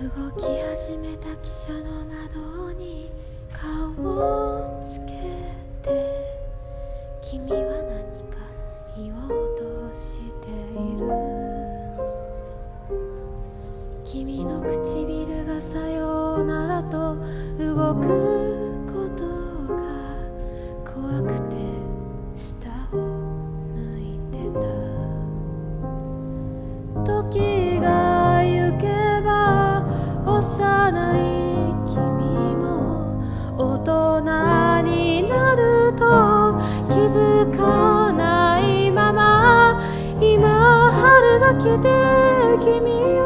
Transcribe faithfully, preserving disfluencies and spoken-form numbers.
動き始めた汽車の窓に顔をつけて、君は何か言おうとしている。君の唇がさようならと動くことが怖くて下を向いてた。時が行けば幼い君も大人になると気づかないまま、今春が来て君は